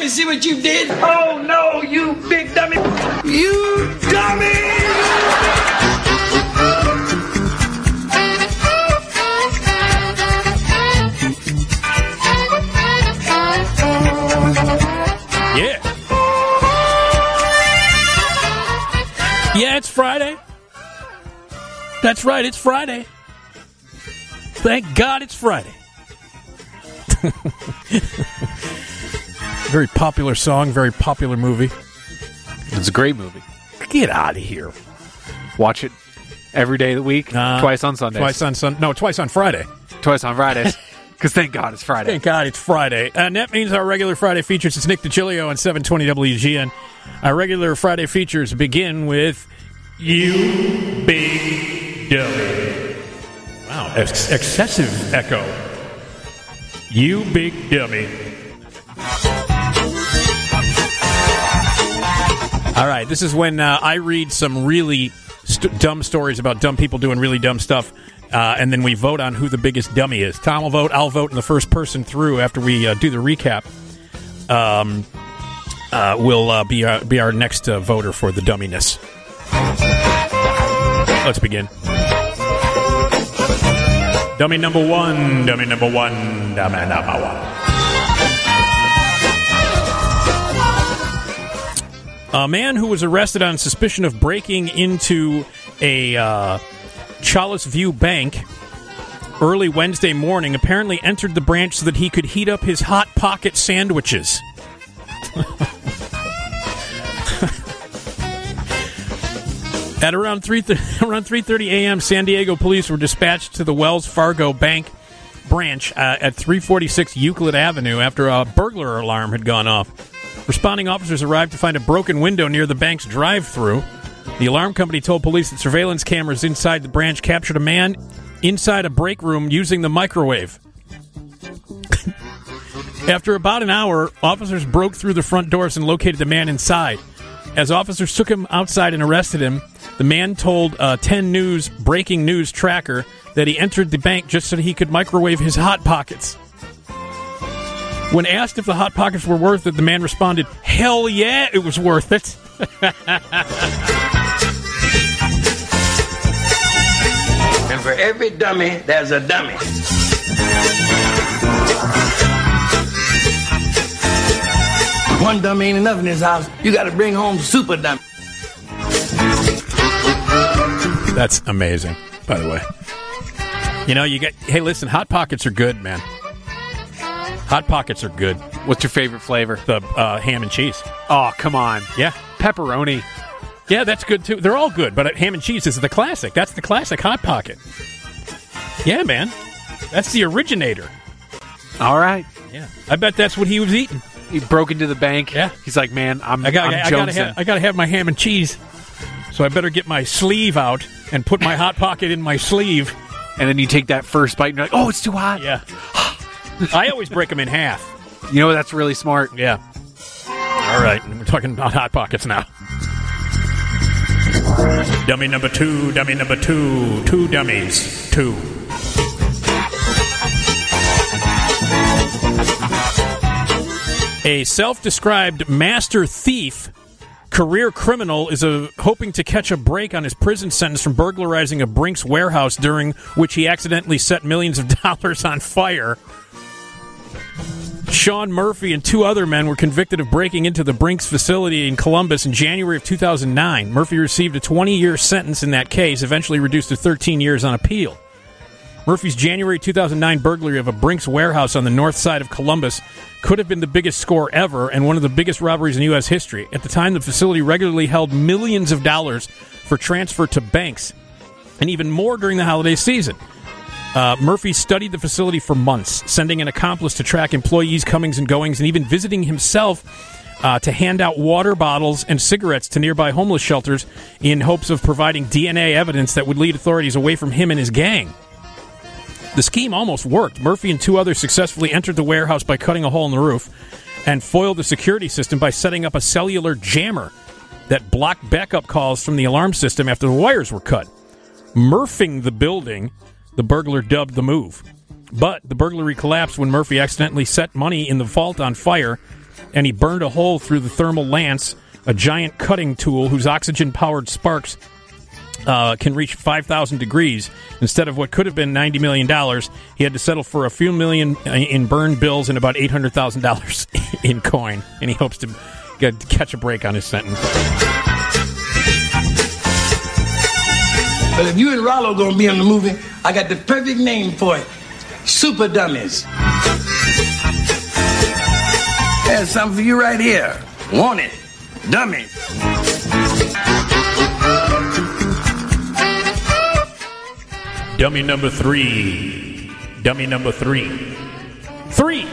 dummy, see what you did? Oh, no, you big dummy. You dummy! Yeah, it's Friday. That's right, it's Friday. Thank God it's Friday. Very popular song, very popular movie. It's a great movie. Get out of here. Watch it every day of the week, twice on Sundays. Twice on Friday. Twice on Fridays. Because thank God it's Friday. Thank God it's Friday. And that means our regular Friday features, it's Nick DiCilio on 720 WGN. Our regular Friday features begin with You Big Dummy. Wow, excessive echo. You Big Dummy. All right, this is when I read some really dumb stories about dumb people doing really dumb stuff, and then we vote on who the biggest dummy is. Tom will vote, I'll vote, and the first person through after we do the recap will be our next voter for the dumminess. Let's begin. Dummy number one, dummy number one, dummy number one. A man who was arrested on suspicion of breaking into a Chalice View bank early Wednesday morning apparently entered the branch so that he could heat up his Hot Pocket sandwiches. At around 3:30 a.m., San Diego police were dispatched to the Wells Fargo Bank branch at 346 Euclid Avenue after a burglar alarm had gone off. Responding officers arrived to find a broken window near the bank's drive-thru. The alarm company told police that surveillance cameras inside the branch captured a man inside a break room using the microwave. After about an hour, officers broke through the front doors and located the man inside. As officers took him outside and arrested him, the man told 10 News breaking news tracker that he entered the bank just so that he could microwave his Hot Pockets. When asked if the Hot Pockets were worth it, the man responded, "Hell yeah, it was worth it." And for every dummy, there's a dummy. One dummy ain't enough in this house. You got to bring home super dummy. That's amazing, by the way. You know, hey, listen, Hot Pockets are good, man. Hot Pockets are good. What's your favorite flavor? The ham and cheese. Oh, come on. Yeah. Pepperoni. Yeah, that's good, too. They're all good, but ham and cheese is the classic. That's the classic Hot Pocket. Yeah, man. That's the originator. All right. Yeah. I bet that's what he was eating. He broke into the bank. Yeah. He's like, man, I'm I gotta have my ham and cheese, so I better get my sleeve out and put my Hot Pocket in my sleeve. And then you take that first bite and you're like, oh, it's too hot. Yeah. I always break them in half. You know, that's really smart. Yeah. All right. We're talking about Hot Pockets now. Dummy number two, two dummies, two. A self-described master thief, career criminal, is hoping to catch a break on his prison sentence from burglarizing a Brinks warehouse during which he accidentally set millions of dollars on fire. Sean Murphy and two other men were convicted of breaking into the Brinks facility in Columbus in January of 2009. Murphy received a 20-year sentence in that case, eventually reduced to 13 years on appeal. Murphy's January 2009 burglary of a Brinks warehouse on the north side of Columbus could have been the biggest score ever and one of the biggest robberies in U.S. history. At the time, the facility regularly held millions of dollars for transfer to banks, and even more during the holiday season. Murphy studied the facility for months, sending an accomplice to track employees' comings and goings, and even visiting himself to hand out water bottles and cigarettes to nearby homeless shelters in hopes of providing DNA evidence that would lead authorities away from him and his gang. The scheme almost worked. Murphy and two others successfully entered the warehouse by cutting a hole in the roof and foiled the security system by setting up a cellular jammer that blocked backup calls from the alarm system after the wires were cut. Murphing the building, the burglar dubbed the move. But the burglary collapsed when Murphy accidentally set money in the vault on fire and he burned a hole through the thermal lance, a giant cutting tool whose oxygen-powered sparks can reach 5,000 degrees. Instead of what could have been $90 million, he had to settle for a few million in burned bills and about $800,000 in coin, and he hopes to catch a break on his sentence. But if you and Rollo gonna be in the movie, I got the perfect name for it. Super Dummies. There's something for you right here. Want it? Dummies. Dummy number 3. Dummy number 3. 3.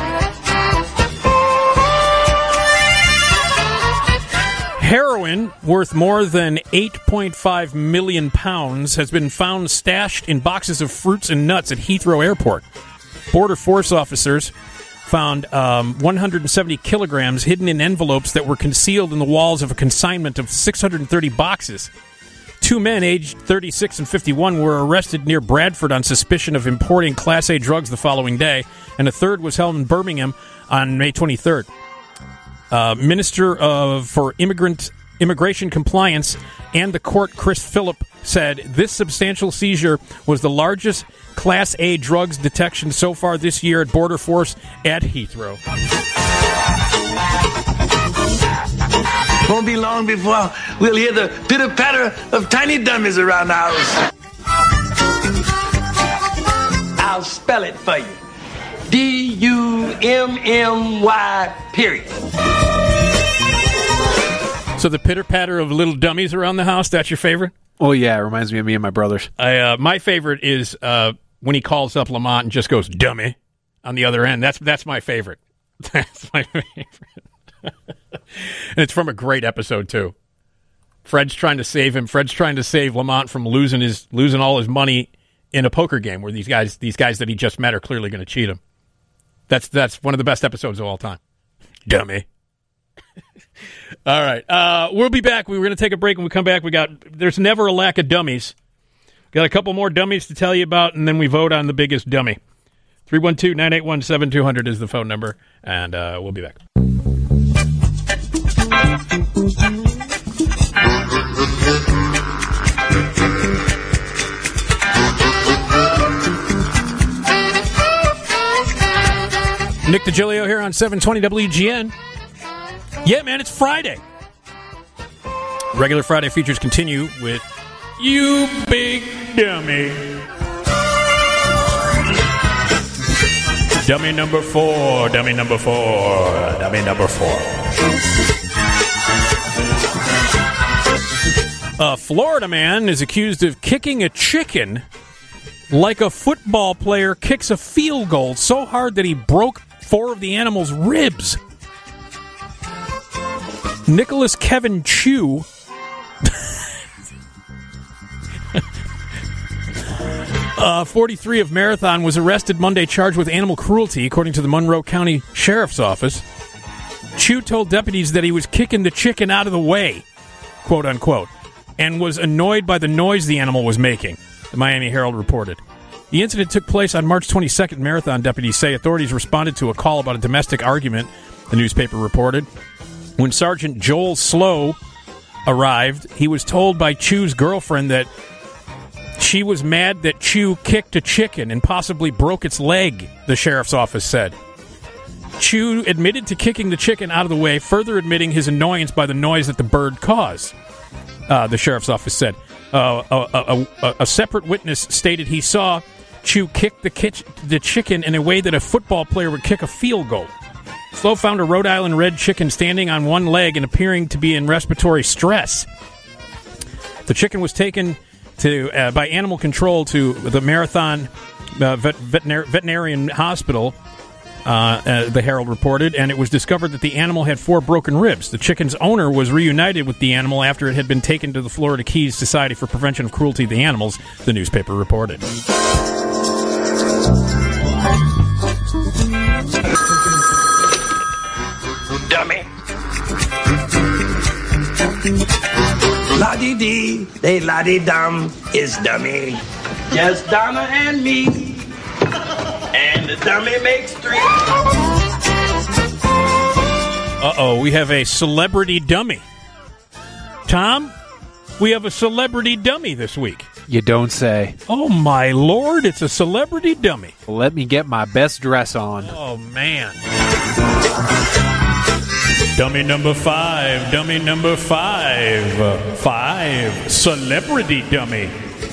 Heroin, worth more than 8.5 million pounds, has been found stashed in boxes of fruits and nuts at Heathrow Airport. Border Force officers found 170 kilograms hidden in envelopes that were concealed in the walls of a consignment of 630 boxes. 2 men aged 36 and 51 were arrested near Bradford on suspicion of importing Class A drugs the following day, and a third was held in Birmingham on May 23rd. Minister for Immigration Compliance and the court, Chris Phillip, said this substantial seizure was the largest Class A drugs detection so far this year at Border Force at Heathrow. Won't be long before we'll hear the pitter-patter of tiny dummies around the house. I'll spell it for you. D-U-M-M-Y, period. So the pitter-patter of little dummies around the house, that's your favorite? Oh, yeah, it reminds me of me and my brothers. My favorite is when he calls up Lamont and just goes, dummy, on the other end. That's my favorite. That's my favorite. And it's from a great episode, too. Fred's trying to save him. Fred's trying to save Lamont from losing all his money in a poker game where these guys that he just met are clearly going to cheat him. That's one of the best episodes of all time. Dummy. All right. We'll be back. We're going to take a break. When we come back, there's never a lack of dummies. Got a couple more dummies to tell you about, and then we vote on the biggest dummy. 312-981-7200 is the phone number, and we'll be back. Nick DiGilio here on 720 WGN. Yeah, man, it's Friday. Regular Friday features continue with You Big Dummy. Dummy number 4, dummy number 4, dummy number 4. A Florida man is accused of kicking a chicken like a football player kicks a field goal so hard that he broke 4 of the animal's ribs. Nicholas Kevin Chu, 43 of Marathon, was arrested Monday charged with animal cruelty, according to the Monroe County Sheriff's Office. Chu told deputies that he was kicking the chicken out of the way, quote unquote, and was annoyed by the noise the animal was making, the Miami Herald reported. The incident took place on March 22nd. Marathon deputies say authorities responded to a call about a domestic argument, the newspaper reported. When Sergeant Joel Slow arrived, he was told by Chu's girlfriend that she was mad that Chu kicked a chicken and possibly broke its leg, the sheriff's office said. Chu admitted to kicking the chicken out of the way, further admitting his annoyance by the noise that the bird caused, the sheriff's office said. A separate witness stated he saw Chu kick the chicken in a way that a football player would kick a field goal. Slow found a Rhode Island red chicken standing on one leg and appearing to be in respiratory stress. The chicken was taken by animal control to the Marathon veterinarian hospital, the Herald reported, and it was discovered that the animal had 4 broken ribs. The chicken's owner was reunited with the animal after it had been taken to the Florida Keys Society for Prevention of Cruelty to Animals, the newspaper reported. Dummy. La-dee-dee, they la-dee-dum is dummy. Just Donna and me. And the dummy makes 3. Uh-oh, we have a celebrity dummy. Tom, we have a celebrity dummy this week. You don't say. Oh, my Lord, it's a celebrity dummy. Let me get my best dress on. Oh, man. Dummy number 5. Dummy number 5. 5. Celebrity dummy.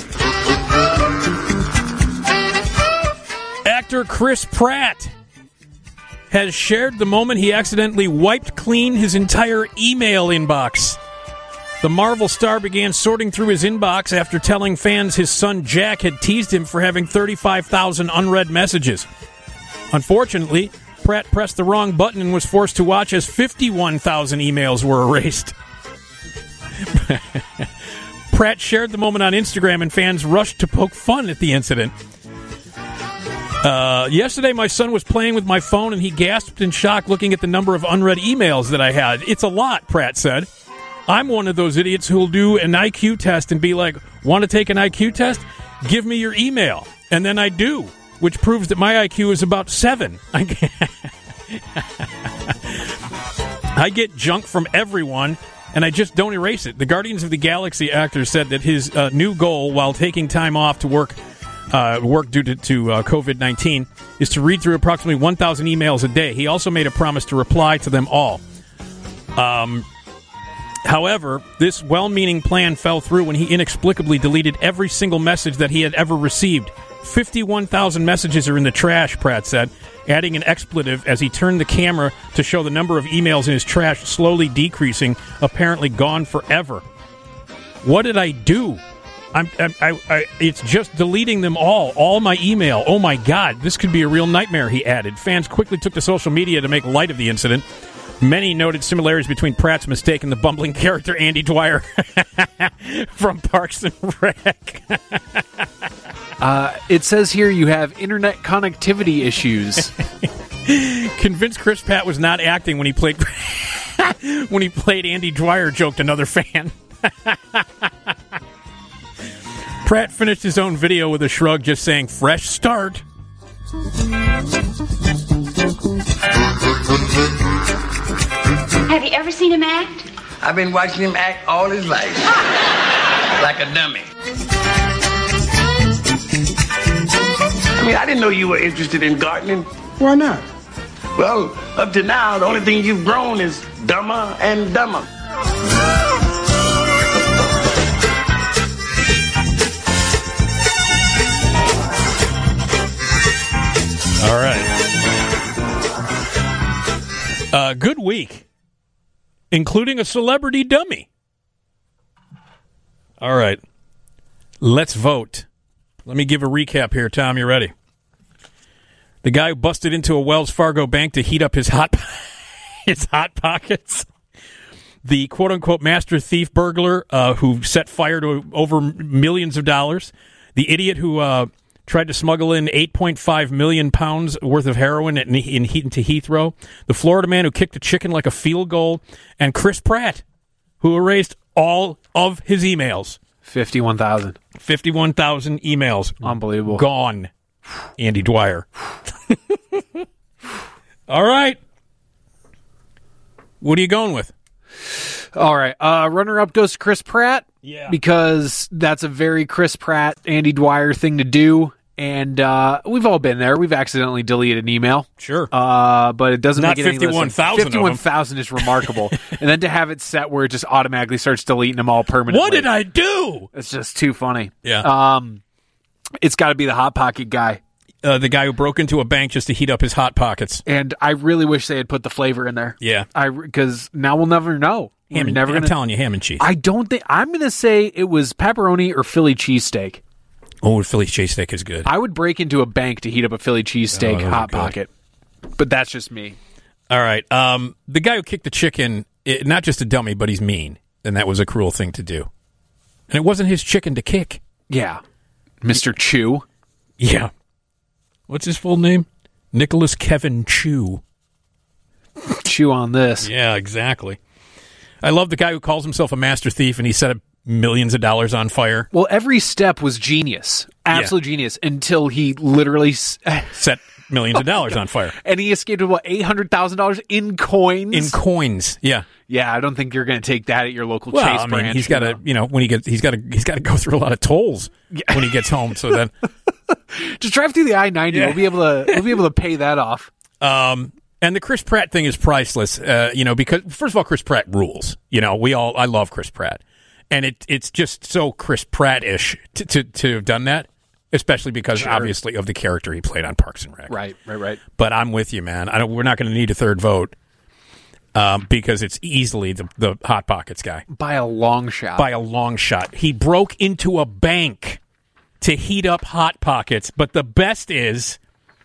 Actor Chris Pratt has shared the moment he accidentally wiped clean his entire email inbox. The Marvel star began sorting through his inbox after telling fans his son Jack had teased him for having 35,000 unread messages. Unfortunately, Pratt pressed the wrong button and was forced to watch as 51,000 emails were erased. Pratt shared the moment on Instagram, and fans rushed to poke fun at the incident. Yesterday, my son was playing with my phone, and he gasped in shock looking at the number of unread emails that I had. It's a lot, Pratt said. I'm one of those idiots who will do an IQ test and be like, want to take an IQ test? Give me your email. And then I do, which proves that my IQ is about 7. I get junk from everyone, and I just don't erase it. The Guardians of the Galaxy actor said that his new goal while taking time off to work due to COVID-19 is to read through approximately 1,000 emails a day. He also made a promise to reply to them all. However, this well-meaning plan fell through when he inexplicably deleted every single message that he had ever received. 51,000 messages are in the trash, Pratt said, adding an expletive as he turned the camera to show the number of emails in his trash slowly decreasing, apparently gone forever. What did I do? It's just deleting them all my email. Oh my God, this could be a real nightmare, he added. Fans quickly took to social media to make light of the incident. Many noted similarities between Pratt's mistake and the bumbling character Andy Dwyer from Parks and Rec. It says here you have internet connectivity issues. Convinced Chris Pratt was not acting when he played Andy Dwyer, joked another fan. Pratt finished his own video with a shrug, just saying, fresh start. Have you ever seen him act? I've been watching him act all his life. Like a dummy. I mean, I didn't know you were interested in gardening. Why not? Well, up to now, the only thing you've grown is dumber and dumber. All right. Good week, including a celebrity dummy. All right. Let's vote. Let me give a recap here, Tom. You ready? The guy who busted into a Wells Fargo bank to heat up his hot pockets. The quote-unquote master thief burglar who set fire to over millions of dollars. The idiot who tried to smuggle in 8.5 million pounds worth of heroin into Heathrow. The Florida man who kicked a chicken like a field goal. And Chris Pratt, who erased all of his emails. 51,000. 51,000 emails. Unbelievable. Gone. Andy Dwyer. All right. What are you going with? All right. Runner-up goes to Chris Pratt. Yeah. Because that's a very Chris Pratt, Andy Dwyer thing to do. And we've all been there. We've accidentally deleted an email. Sure. But it doesn't Not make it any less. 51,000 51,000 is remarkable. And then to have it set where it just automatically starts deleting them all permanently. What did I do? It's just too funny. Yeah. It's got to be the Hot Pocket guy. The guy who broke into a bank just to heat up his Hot Pockets. And I really wish they had put the flavor in there. Yeah. Because now we'll never know. I'm telling you, ham and cheese. I don't think... I'm going to say it was pepperoni or Philly cheesesteak. Oh, Philly cheesesteak is good. I would break into a bank to heat up a Philly cheesesteak Hot Pocket. But that's just me. All right. The guy who kicked the chicken, not just a dummy, but he's mean. And that was a cruel thing to do. And it wasn't his chicken to kick. Yeah. Mr. Chew. Yeah. What's his full name? Nicholas Kevin Chew. Chew on this. Yeah, exactly. I love the guy who calls himself a master thief and he set up millions of dollars on fire. Well, every step was genius. Absolute genius. Until he literally set millions of dollars on fire. And he escaped with, what, $800,000 in coins? In coins, yeah. Yeah, I don't think you're going to take that at your local Well, Chase I mean, branch. he's got to, when he gets, he's got to go through a lot of tolls when he gets home. So then, just drive through the I-90. Yeah. We'll be able to pay that off. and the Chris Pratt thing is priceless. Because first of all, Chris Pratt rules. I love Chris Pratt, and it's just so Chris Pratt-ish to have done that. Especially because, obviously, of the character he played on Parks and Rec. Right. But I'm with you, man. We're not going to need a third vote because it's easily the Hot Pockets guy. By a long shot. He broke into a bank to heat up Hot Pockets. But the best is,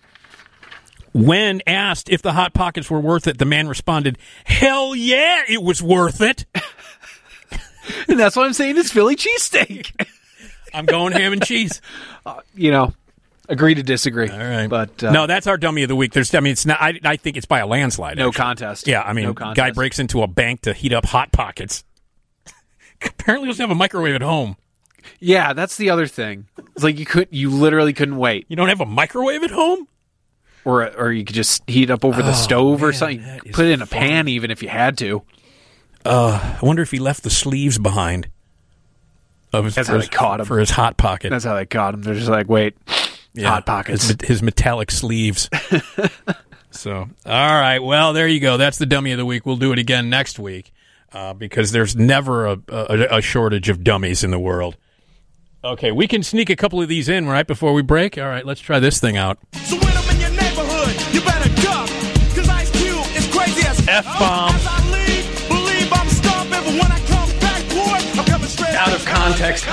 when asked if the Hot Pockets were worth it, the man responded, "Hell yeah, it was worth it." And that's what I'm saying is Philly cheesesteak. I'm going ham and cheese. Agree to disagree. All right, but no, that's our dummy of the week. It's not. I think it's by a landslide. No actually. contest. Yeah, I mean, no contest. guy breaks into a bank to heat up Hot Pockets. Apparently, doesn't have a microwave at home. Yeah, that's the other thing. It's like you literally couldn't wait. You don't have a microwave at home, or you could just heat it up over the stove or something. Put it in a pan, even if you had to. I wonder if he left the sleeves behind. That's how they caught him for his Hot Pocket. That's how they caught him. They're just like, wait, Hot Pockets. His metallic sleeves. So, all right. Well, there you go. That's the dummy of the week. We'll do it again next week because there's never a shortage of dummies in the world. Okay, we can sneak a couple of these in right before we break. All right, let's try this thing out. So when I'm in your neighborhood, you better duck, because Ice Cube is crazy as F-bomb. As I leave, believe I'm stomping, but when I come back, boy, I'm coming straight Out of context.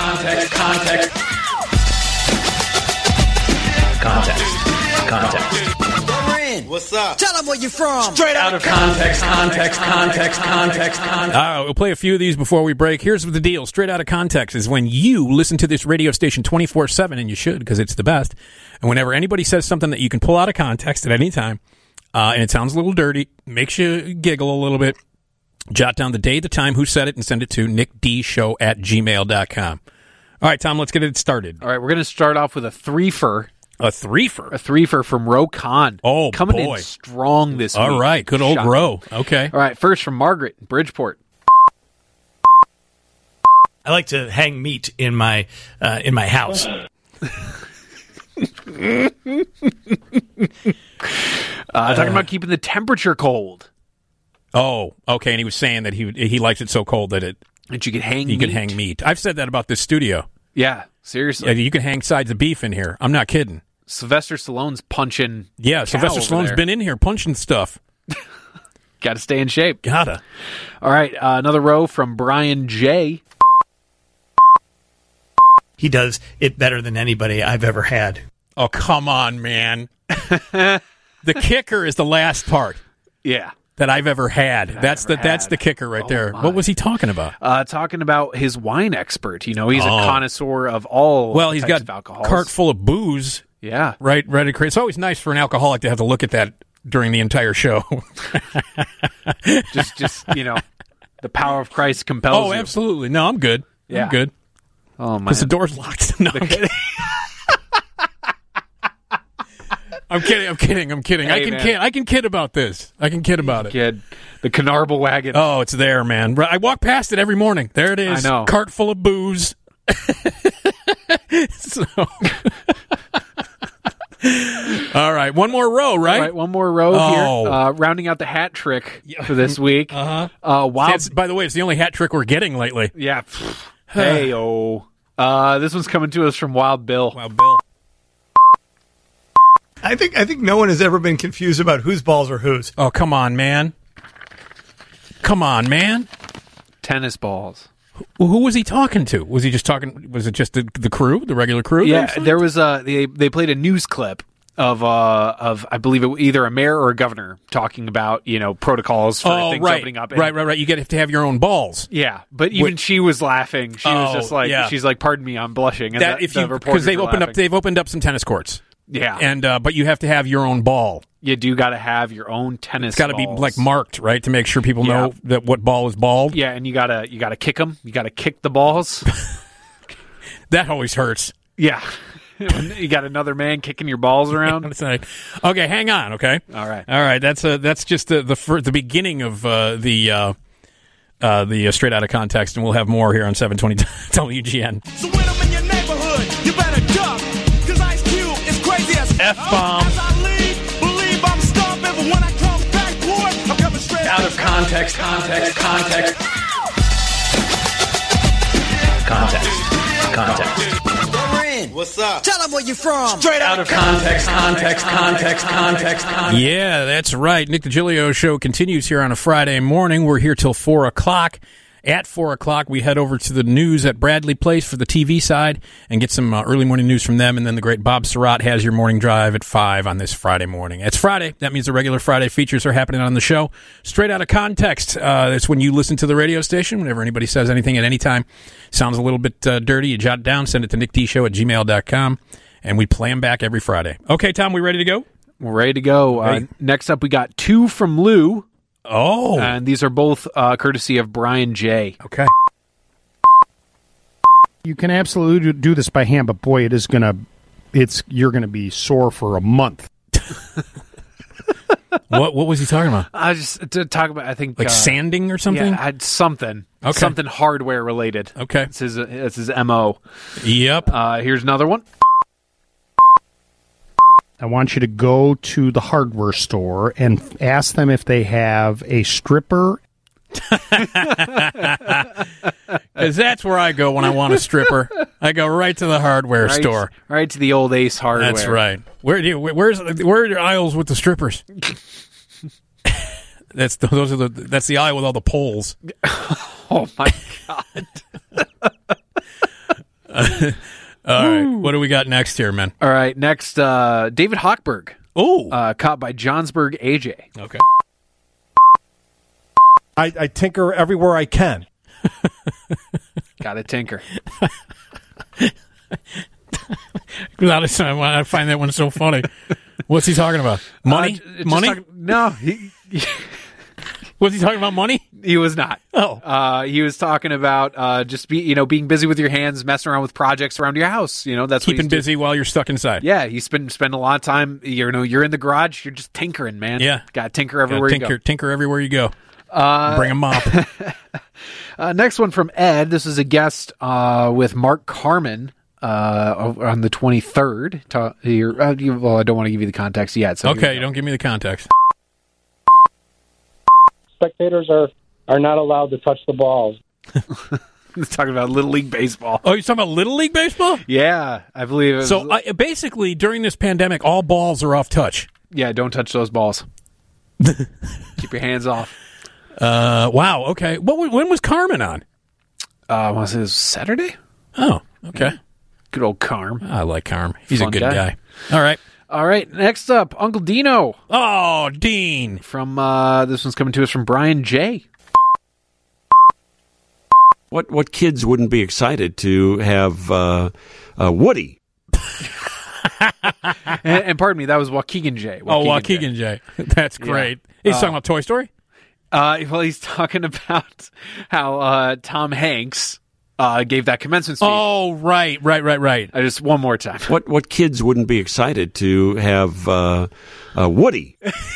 What's up? Tell them where you're from. Straight out of context. All right, we'll play a few of these before we break. Here's the deal. Straight out of context is when you listen to this radio station 24/7, and you should because it's the best. And whenever anybody says something that you can pull out of context at any time, and it sounds a little dirty, makes you giggle a little bit, jot down the day, the time, who said it, and send it to nickdshow@gmail.com. All right, Tom, let's get it started. All right, we're going to start off with a threefer. A threefer? A threefer from Ro Khan. Oh, coming boy. in strong this week. All right, good old Shocking. Ro. Okay. All right, first from Margaret in Bridgeport. I like to hang meat in my house. Talking about keeping the temperature cold. Oh, okay, and he was saying that he likes it so cold that And you could hang you meat. can hang meat. I've said that about this studio. Yeah, seriously. Yeah, you can hang sides of beef in here. I'm not kidding. Sylvester Stallone's punching. Yeah, Sylvester Stallone's been in here punching stuff. Got to stay in shape. Gotta. All right, another row from Brian J. He does it better than anybody I've ever had. Oh, come on, man. The kicker is the last part Yeah. that I've ever had. That's the kicker right there. my. What was he talking about? Talking about his wine expert. He's a connoisseur of all Well, he's types got of a alcohols. cart full of booze. Yeah. Right, ready to create. It's always nice for an alcoholic to have to look at that during the entire show. just the power of Christ compels you. Absolutely. No, I'm good. Yeah. I'm good. Oh, man. Because the door's locked. No, I'm kidding. I'm kidding. Hey, I can kid about this. I can kid about it. Kid, the Canarble wagon. Oh, it's there, man. I walk past it every morning. There it is. I know. Cart full of booze. So. All right, one more row, right? All right, one more row Oh. here. Rounding out the hat trick for this week. Wild. By the way, it's the only hat trick we're getting lately. Yeah. Hey-oh. This one's coming to us from Wild Bill. Wow, Bill. I think no one has ever been confused about whose balls are whose. Oh, come on, man. Tennis balls. Who was he talking to? Was he just talking? Was it just the crew, the regular crew? Yeah, there was they played a news clip of I believe it either a mayor or a governor talking about protocols for things opening up. And, Right. You have to have your own balls. Yeah, but even she was laughing. She was just like, yeah. she's like, "Pardon me, I'm blushing." And That if you because they've opened up some tennis courts. Yeah, And but you have to have your own ball. you do got to have your own tennis. It's got to be balls. like marked, right, to make sure people Yeah. know that what ball is balled. Yeah, and you gotta kick them. You gotta kick the balls. That always hurts. Yeah, You got another man kicking your balls around. Okay, hang on. Okay, All right. That's just the beginning of the Straight Outta Context, and we'll have more here on 720 WGN. So when I'm in your neighborhood, you better duck, cause Ice Cube is crazy as F-bomb. As I leave, believe I'm stumped, but when I come back, boy, I'm coming straight Out of context. What's up? Tell them where you from. Straight out of context. Yeah, that's right. Nick DiGilio Show continues here on a Friday morning. We're here till 4 o'clock. At 4 o'clock, we head over to the news at Bradley Place for the TV side and get some early morning news from them. And then the great Bob Surratt has your morning drive at 5 on this Friday morning. It's Friday. That means the regular Friday features are happening on the show. Straight Out of Context. It's when you listen to the radio station. Whenever anybody says anything at any time, sounds a little bit dirty, you jot it down, send it to nickdshow@gmail.com, and we play them back every Friday. Okay, Tom, we ready to go? We're ready to go. Next up, we got two from Lou. Oh. And these are both courtesy of Brian J. Okay. You can absolutely do this by hand, but boy, you're gonna be sore for a month. What was he talking about? I just to talk about, I think like sanding or something. Yeah, something. Okay. Something hardware related. Okay. It's his MO. Yep. Here's another one. I want you to go to the hardware store and ask them if they have a stripper. Because that's where I go when I want a stripper. I go right to the hardware store. Right to the old Ace Hardware. That's right. Where are your aisles with the strippers? That's the aisle with all the poles. Oh my God. All right, what do we got next here, man? All right, next, David Hochberg. Oh. Caught by Johnsburg AJ. Okay. I tinker everywhere I can. Gotta tinker. I find that one so funny. What's he talking about? Money? Money? No. Was he talking about money? He was not. Oh. He was talking about just being busy with your hands, messing around with projects around your house. That's keeping busy while you're stuck inside. Yeah, you spend a lot of time. You're in the garage. You're just tinkering, man. Yeah, got to tinker everywhere you go. Tinker everywhere you go. Bring a mop. Next one from Ed. This is a guest with Mark Carman on the 23rd. Well, I don't want to give you the context yet. So okay, you don't give me the context. Spectators are not allowed to touch the balls. He's talking about Little League Baseball. Oh, you're talking about Little League Baseball? Yeah, I believe it. So basically, during this pandemic, all balls are off touch. Yeah, don't touch those balls. Keep your hands off. Wow, okay. When was Carmen on? I want to say it was Saturday. Oh, okay. Good old Carm. I like Carm. He's Fun a good guy. All right, next up, Uncle Dino. Oh, Dean. From this one's coming to us from Brian J. What kids wouldn't be excited to have Woody? and pardon me, that was Waukegan J. Waukegan J. That's great. Yeah. He's talking about Toy Story? Well, he's talking about how Tom Hanks gave that commencement speech. Oh, right. Just one more time. What kids wouldn't be excited to have Woody?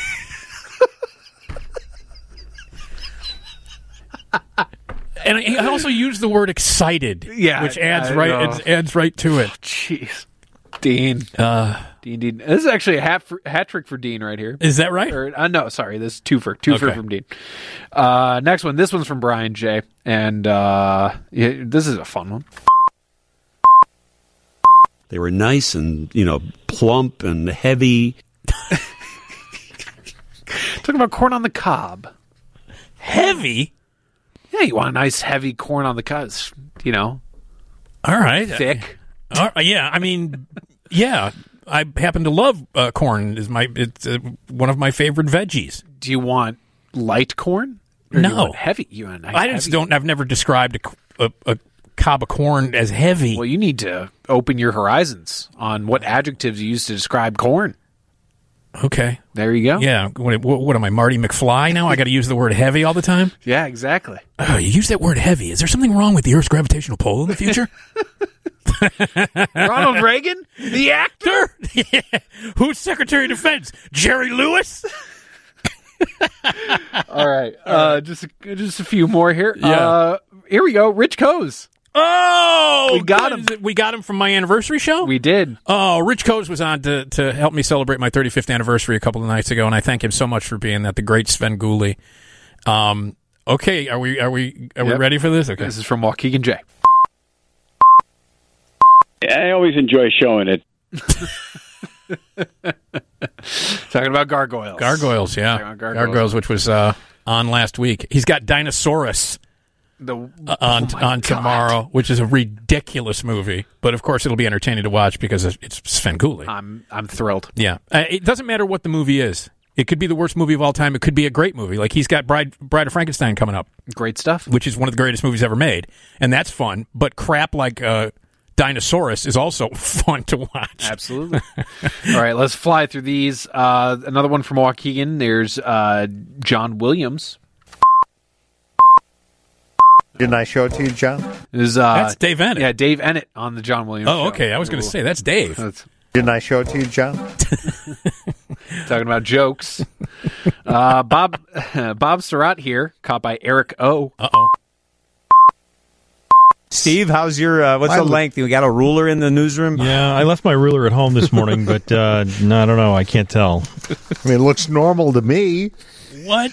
And he also used the word excited, which adds right to it. Jeez, Dean. Dean. This is actually a hat trick for Dean right here. Is that right? No, sorry. This is twofer from Dean. Next one. This one's from Brian J. And this is a fun one. They were nice and, plump and heavy. Talking about corn on the cob. Heavy? Yeah, you want a nice heavy corn on the cob. All right. Thick. Yeah, I mean, yeah. I happen to love corn. It's one of my favorite veggies. Do you want light corn? Or no, do you want heavy. You want nice, I just don't. I've never described a cob of corn as heavy. Well, you need to open your horizons on what adjectives you use to describe corn. Okay, there you go. Yeah, what am I, Marty McFly now? I got to use the word heavy all the time. Yeah, exactly. Oh, you use that word heavy. Is there something wrong with the Earth's gravitational pull in the future? Ronald Reagan, the actor. Who's Secretary of Defense? Jerry Lewis. All right, just a few more here. Yeah. Here we go. Rich Coase. Oh, we got him. We got him from my anniversary show. We did. Oh, Rich Coase was on to help me celebrate my 35th anniversary a couple of nights ago, and I thank him so much for being that. The great Sven Gulli. Okay, are we ready for this? Okay, this is from Waukegan J. I always enjoy showing it. Talking about gargoyles. Gargoyles, yeah. Talking about gargoyles. Which was on last week. He's got Dinosaurus on tomorrow, which is a ridiculous movie. But, of course, it'll be entertaining to watch because it's Sven Gulli. I'm thrilled. Yeah. It doesn't matter what the movie is. It could be the worst movie of all time. It could be a great movie. Like, he's got Bride of Frankenstein coming up. Great stuff. Which is one of the greatest movies ever made. And that's fun. But crap like Dinosaurus is also fun to watch. Absolutely. All right, let's fly through these. Another one from Waukegan. There's John Williams. Didn't I show it to you, John? That's Dave Ennett. Yeah, Dave Ennett on the John Williams show. Okay. I was going to say, that's Dave. Didn't I show it to you, John? Talking about jokes. Bob Surratt here, caught by Eric O. Uh-oh. Steve, how's your, what's the length? You got a ruler in the newsroom? Yeah, I left my ruler at home this morning, but no, I don't know. I can't tell. I mean, it looks normal to me. What?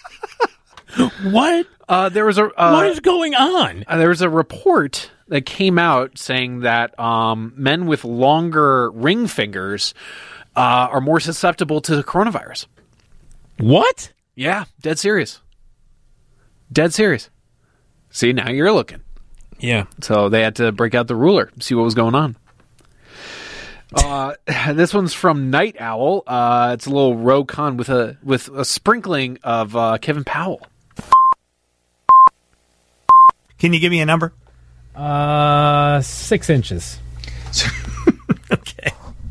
What? There was what is going on? There was a report that came out saying that men with longer ring fingers are more susceptible to the coronavirus. What? Yeah, dead serious. Dead serious. See, now you're looking. Yeah. So they had to break out the ruler, see what was going on. This one's from Night Owl. It's a little row con with a sprinkling of Kevin Powell. Can you give me a number? 6 inches. Okay.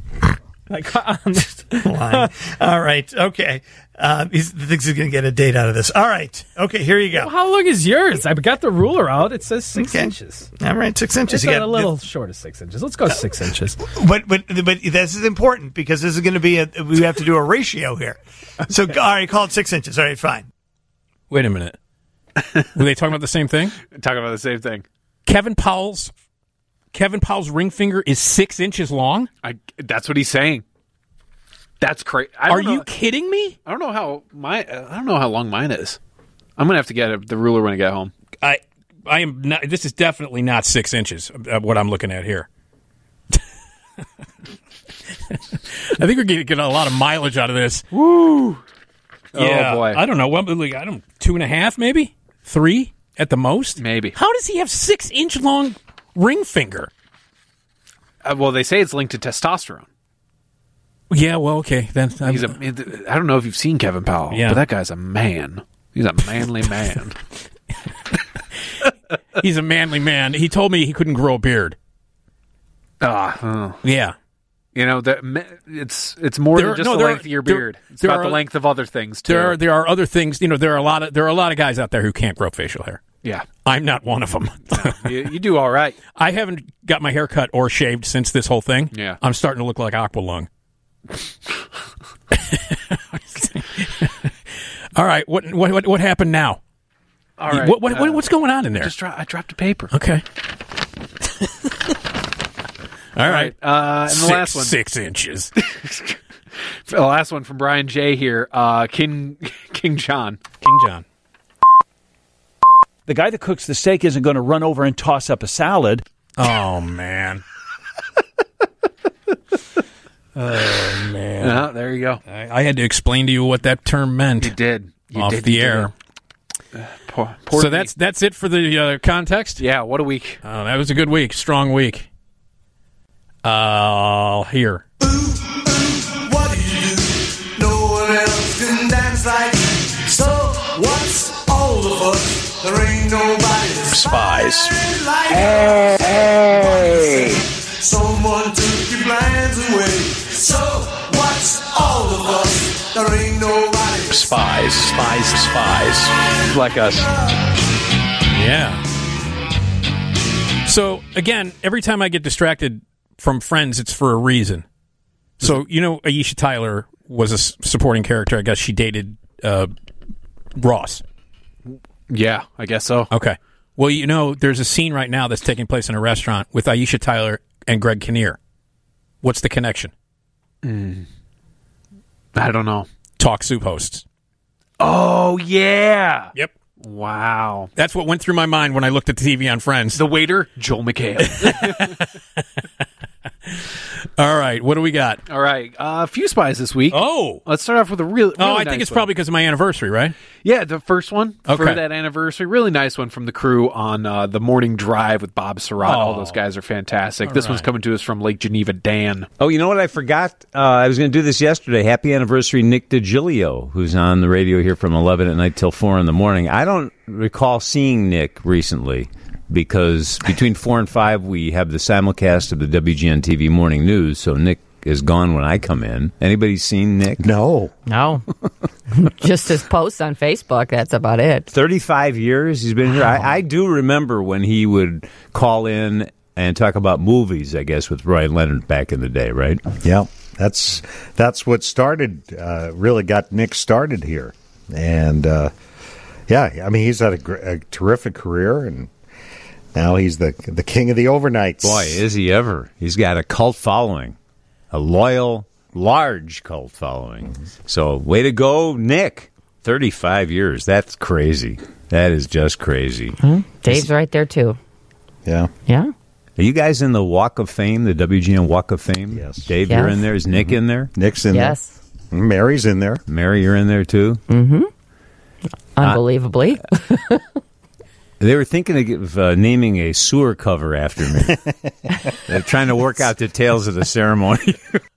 All right. Okay. He thinks he's going to get a date out of this. All right. Okay, here you go. Well, how long is yours? I've got the ruler out. It says 6 inches. All right, 6 inches. It's a little short of 6 inches. Let's go 6 inches. But this is important because this is going to be we have to do a ratio here. So, all right, call it 6 inches. All right, fine. Wait a minute. Were they talking about the same thing? Talking about the same thing. Kevin Powell's ring finger is 6 inches long? That's what he's saying. That's crazy. Are you kidding me? I don't know how long mine is. I'm gonna have to get the ruler when I get home. I am not. This is definitely not 6 inches. What I'm looking at here. I think we're getting a lot of mileage out of this. Woo! Yeah, oh boy. I don't know. Well, 2.5, maybe 3 at the most. Maybe. How does he have 6 inch long ring finger? Well, they say it's linked to testosterone. Yeah, well, okay. Then I don't know if you've seen Kevin Powell, but that guy's a man. He's a manly man. He's a manly man. He told me he couldn't grow a beard. Yeah. You know, it's more than just the length of your beard. It's about the length of other things too. There are other things. You know, there are a lot of guys out there who can't grow facial hair. Yeah, I'm not one of them. No, you do all right. I haven't got my hair cut or shaved since this whole thing. Yeah, I'm starting to look like Aqualung. All right, what happened now? All right, what's going on in there? I dropped a paper. Okay. All right. And the last one, 6 inches. The last one from Brian J. here. King John. King John. The guy that cooks the steak isn't going to run over and toss up a salad. Oh man. Oh man. There you go. I had to explain to you what that term meant. You did. Off the air. Poor so me. that's it for the context? Yeah, what a week. That was a good week. Strong week. Here. What do you do? No one else can dance like you. So what's all the fuss? There ain't nobody Spies. like Hey. someone took your plans away. So what's all the fuss? There ain't nobody Spies. Spies. Like us. Yeah. So, again, every time I get distracted from Friends, it's for a reason. So, Aisha Tyler was a supporting character. I guess she dated Ross. Yeah, I guess so. Okay. Well, there's a scene right now that's taking place in a restaurant with Aisha Tyler and Greg Kinnear. What's the connection? I don't know. Talk Soup hosts. Oh, yeah. Yep. Wow. That's what went through my mind when I looked at the TV on Friends. The waiter, Joel McHale. All right, what do we got? All right, a few spies this week. Oh. Let's start off with a really I nice think it's one. probably because of my anniversary, right? Yeah, the first one for Okay. that anniversary. Really nice one from the crew on the morning drive with Bob Surratt. All those guys are fantastic. This one's coming to us from Lake Geneva, Dan. Oh, you know what I forgot? I was going to do this yesterday. Happy anniversary, Nick DiGilio, who's on the radio here from 11 at night till 4 in the morning. I don't recall seeing Nick recently because between 4 and 5 we have the simulcast of the WGN TV morning news, so Nick is gone when I come in. Anybody seen Nick? No. Just his posts on Facebook, that's about it. 35 years he's been here. I do remember when he would call in and talk about movies, I guess, with Roy Leonard back in the day, right? Yeah, that's what started, really got Nick started here. And, he's had a terrific career, and now he's the king of the overnights. Boy, is he ever. He's got a cult following, a loyal, large cult following. So, way to go, Nick. 35 years. That's crazy. That is just crazy. Dave's right there, too. Yeah. Yeah? Are you guys in the Walk of Fame, the WGN Walk of Fame? Yes. Dave, you're in there. Is Nick in there? Nick's in there. Mary's in there. Mary, you're in there, too? Mm-hmm. Unbelievably. They were thinking of naming a sewer cover after me. They're trying to work out details of the ceremony.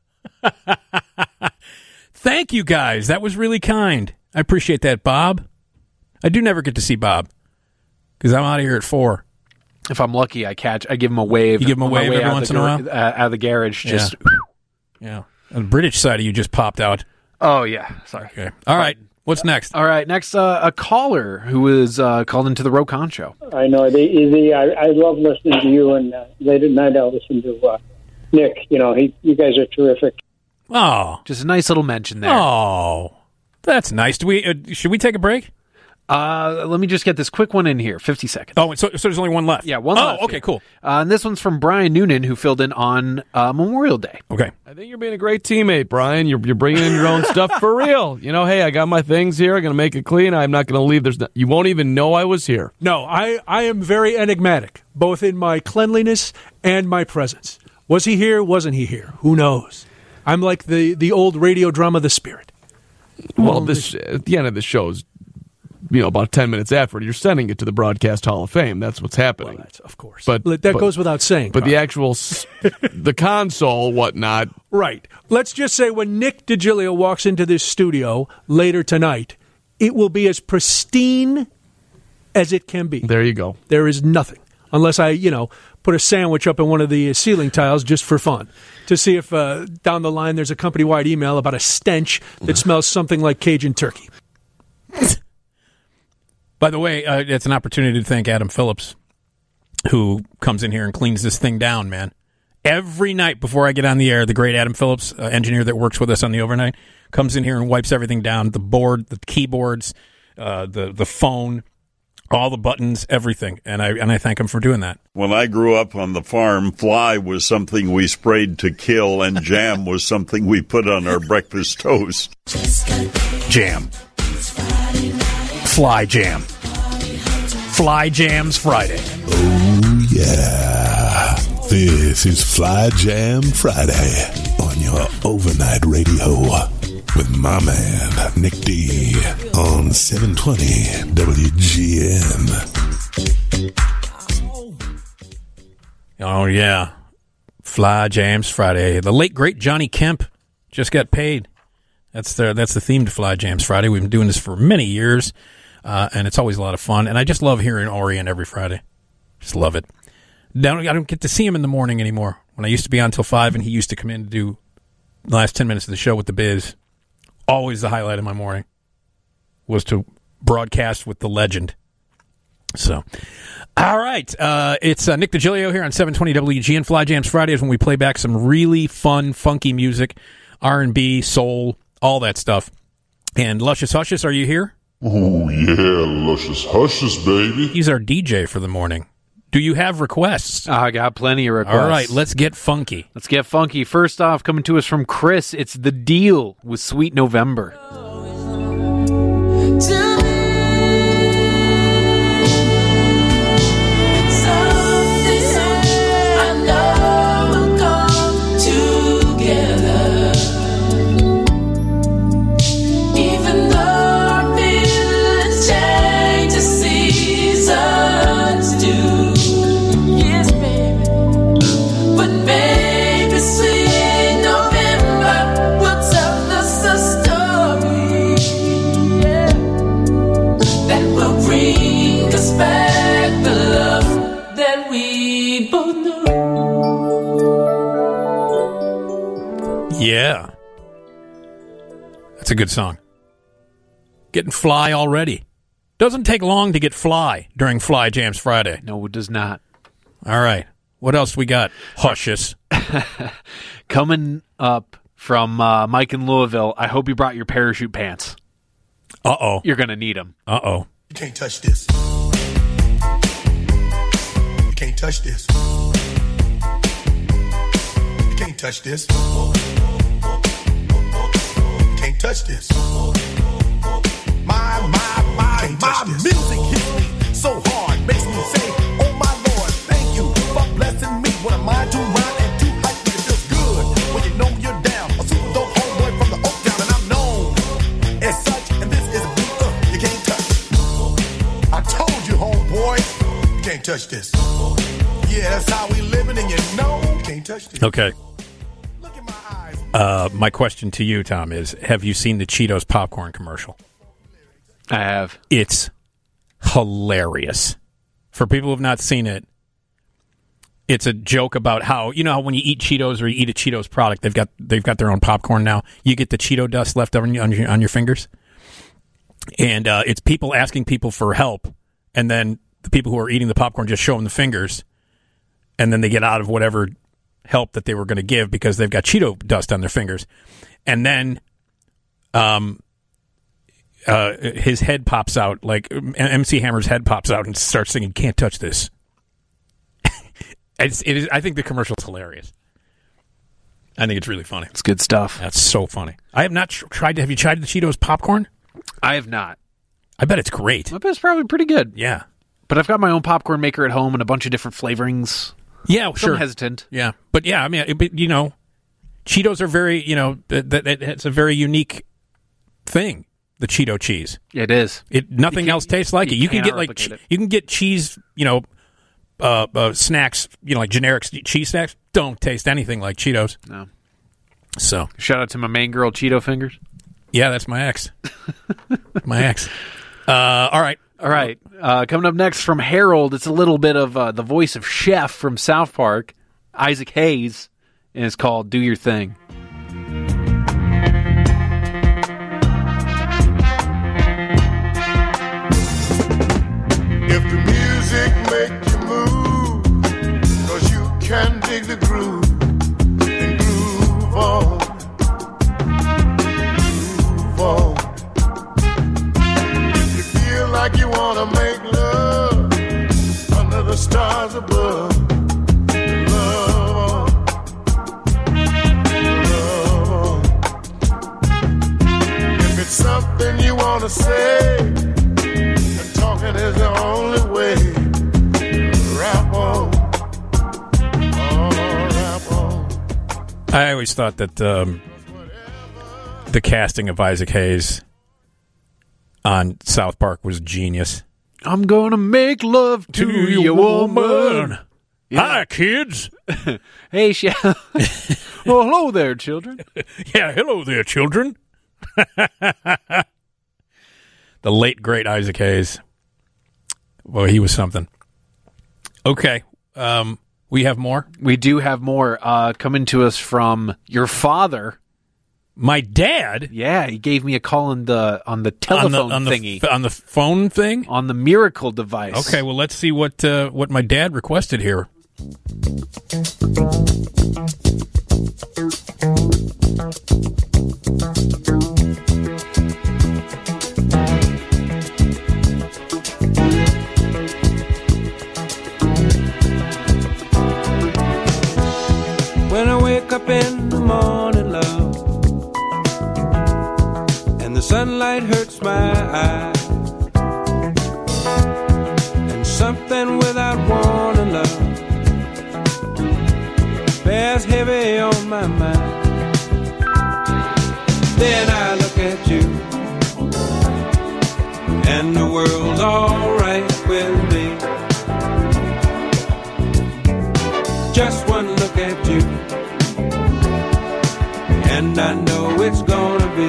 Thank you, guys. That was really kind. I appreciate that, Bob. I do never get to see Bob because I'm out of here at 4. If I'm lucky, I give him a wave. You give him a on my wave way every out once the in a while? out of the garage. Just Yeah. The British side of you just popped out. Oh, yeah. Sorry. Okay. All right. What's next? All right. Next, a caller who was called into the Rokon show. I know. I love listening to you, and late at night I'll listen to Nick. You guys are terrific. Oh. Just a nice little mention there. Oh. That's nice. Do we? Should we take a break? Let me just get this quick one in here. 50 seconds. Oh, so there's only one left. Yeah, one left. Oh, okay, cool. And this one's from Brian Noonan, who filled in on Memorial Day. Okay. I think you're being a great teammate, Brian. You're bringing in your own stuff for real. Hey, I got my things here. I'm going to make it clean. I'm not going to leave. You won't even know I was here. No, I am very enigmatic, both in my cleanliness and my presence. Was he here? Wasn't he here? Who knows? I'm like the old radio drama, The Spirit. Well, at the end of the show is, about 10 minutes after, you're sending it to the Broadcast Hall of Fame. That's what's happening. Well, that's, of course. But that goes without saying. But the actual, the console, whatnot. Right. Let's just say when Nick DiGilio walks into this studio later tonight, it will be as pristine as it can be. There you go. There is nothing. Unless I, put a sandwich up in one of the ceiling tiles just for fun. To see if down the line there's a company-wide email about a stench that smells something like Cajun turkey. By the way, it's an opportunity to thank Adam Phillips, who comes in here and cleans this thing down, man. Every night before I get on the air, the great Adam Phillips, engineer that works with us on the overnight, comes in here and wipes everything down, the board, the keyboards, the phone, all the buttons, everything. And I thank him for doing that. When I grew up on the farm, fly was something we sprayed to kill, and jam was something we put on our breakfast toast. Jam. Fly Jam. Fly Jams Friday. Oh, yeah. This is Fly Jam Friday on your overnight radio with my man, Nick D, on 720 WGN. Oh, yeah. Fly Jams Friday. The late, great Johnny Kemp just got paid. That's the theme to Fly Jams Friday. We've been doing this for many years, and it's always a lot of fun. And I just love hearing Orion every Friday. Just love it. I don't get to see him in the morning anymore. When I used to be on till 5, and he used to come in to do the last 10 minutes of the show with the Biz, always the highlight of my morning was to broadcast with the legend. So, all right. It's Nick DiGilio here on 720 WGN. Fly Jams Fridays when we play back some really fun, funky music, R&B, soul, all that stuff. And Luscious Hushes, are you here? Oh, yeah, Luscious Hushes, baby. He's our DJ for the morning. Do you have requests? I got plenty of requests. All right, let's get funky. Let's get funky. First off, coming to us from Chris, it's The Deal with Sweet November. Yeah. That's a good song. Getting fly already. Doesn't take long to get fly during Fly Jams Friday. No, it does not. All right. What else we got? Hushes. Coming up from Mike in Louisville, I hope you brought your parachute pants. Uh-oh. You're going to need them. Uh-oh. You can't touch this. You can't touch this. You can't touch this. Can't touch this. My music hits me so hard, makes me say, oh my Lord, thank you for blessing me. What am I to rhyme and to hype me? It feels good when you know you're down. A super dope homeboy from the Oak Town, and I'm known as such, and this is a beat you can't touch. I told you, homeboy, you can't touch this. Yeah, that's how we living, and you know you can't touch this. Okay. My question to you, Tom, is have you seen the Cheetos popcorn commercial? I have. It's hilarious. For people who have not seen it, it's a joke about how, you know how when you eat Cheetos or you eat a Cheetos product, they've got their own popcorn now. You get the Cheeto dust left on your fingers. And it's people asking people for help, and then the people who are eating the popcorn just show them the fingers, and then they get out of whatever help that they were going to give because they've got Cheeto dust on their fingers. And then his head pops out, like MC Hammer's head pops out and starts singing, "Can't touch this." It is. I think the commercial's hilarious. I think it's really funny. It's good stuff. That's so funny. I have not tried. Have you tried the Cheetos popcorn? I have not. I bet it's great. I bet it's probably pretty good. Yeah. But I've got my own popcorn maker at home and a bunch of different flavorings. Yeah, so sure. I'm hesitant. Yeah. But yeah, I mean, you know, Cheetos are very, you know, it's a very unique thing, the Cheeto cheese. It is. Nothing else tastes like it. You can get like you can get cheese, you know, snacks, you know, like generic cheese snacks. Don't taste anything like Cheetos. No. So shout out to my main girl, Cheeto Fingers. Yeah, that's my ex. My ex. All right. All right. Coming up next from Harold, it's a little bit of the voice of Chef from South Park, Isaac Hayes, and it's called "Do Your Thing." If the music make you move, 'cause you can dig the groove and groove on. Groove on. If you feel like you wanna make love under the stars above, love on. Love on. If it's something you wanna say, and talking is the only way, rap on. Oh, rap on. I always thought that the casting of Isaac Hayes on South Park was genius. I'm gonna make love to you, woman. Yeah. Hi, kids. Hey, Chef. Well, hello there, children. Yeah, hello there, children. The late, great Isaac Hayes. Well, he was something. Okay. We have more? We do have more coming to us from your father, My dad? Yeah, he gave me a call on the telephone thingy. On the phone thing? On the Miracle device. Okay, well, let's see what my dad requested here. When I wake up in the morning, love, and the sunlight hurts my eyes, and something without warning, love, bears heavy on my mind. Then I look at you, and the world's alright with me. Just one look at you, and I know it's gonna be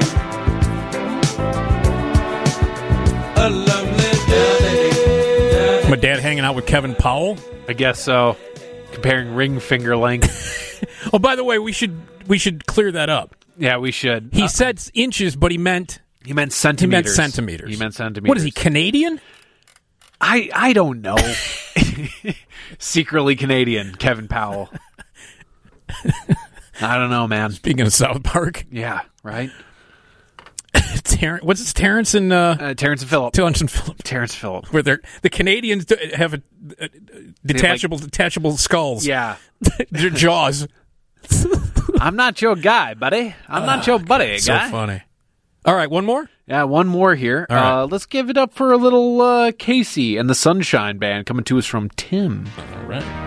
a lovely day. My dad hanging out with Kevin Powell? I guess so. Comparing ring finger length. Oh, by the way, we should clear that up. Yeah, we should. He said inches, but he meant centimeters. He meant centimeters. He meant centimeters. What is he, Canadian? I don't know. Secretly Canadian, Kevin Powell. I don't know, man. Speaking of South Park. Yeah, right? What's it, Terrence and... Terrence and Phillip. Terrence and Phillip. Terrence Phillip. Where the Canadians have a detachable skulls. Yeah. Their jaws. I'm not your guy, buddy. I'm not your buddy, so guy. So funny. All right, one more? Yeah, one more here. All right. Let's give it up for a little Casey and the Sunshine Band coming to us from Tim. All right.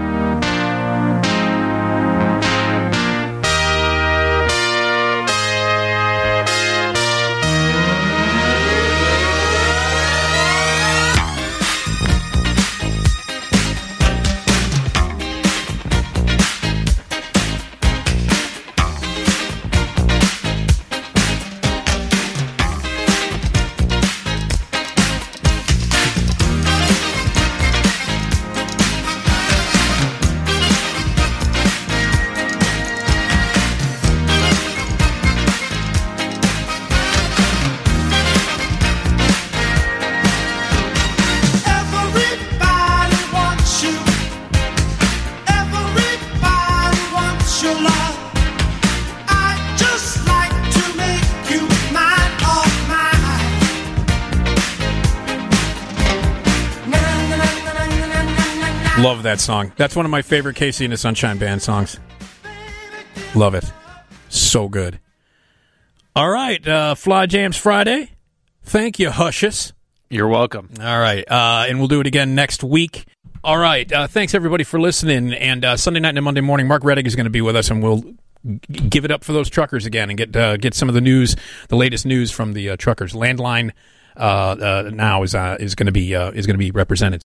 Love that song. That's one of my favorite Casey and the Sunshine Band songs. Love it. So good. All right, Fly Jams Friday. Thank you, Hushes. You're welcome. All right, and we'll do it again next week. All right, thanks everybody for listening. And Sunday night and Monday morning, Mark Reddick is going to be with us, and we'll give it up for those truckers again and get some of the news, the latest news from the truckers. Landline now is going to be represented.